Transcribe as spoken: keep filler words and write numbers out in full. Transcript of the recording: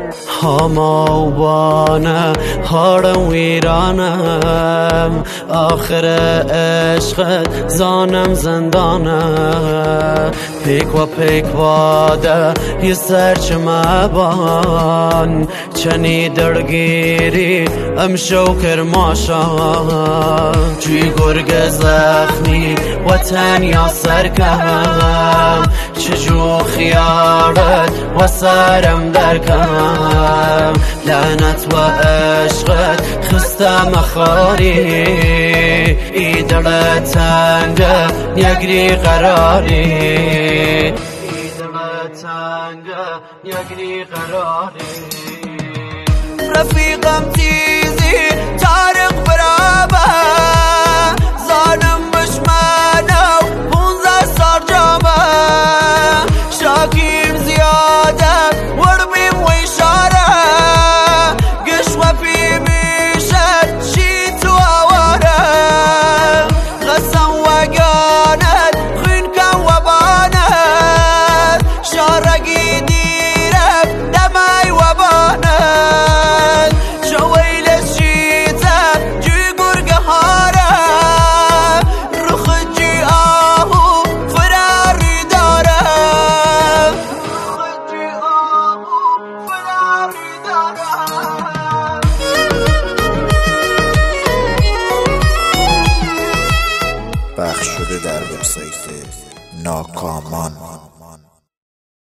هماوانه هارم ویرانم آخر عشقت زانم زندانه پیک و پیک واده یه سرچمه بان چنی درگیری امشو کرماشا توی گرگ زخمی و تنیا سرکم چجو خیارت و سرم درکم لعنت و عشقت خستم خاری ای دل تنگه یگری قراری ای دل تنگه یگری قراری رفیقم تیزی تارق برابه زانم بشمنو پونزه سار جامه شاکیم زیاده وربیم و اشاره گش و پی میشد شی تو آواره غسم و گانت خین کن و بانت شارگی دیرم دمای و بانت شویل شیطم جوی گرگ هاره رخ جی آهو فراری داره رخ جی آهو فراری داره پخش شده در وبسایت ناکامان.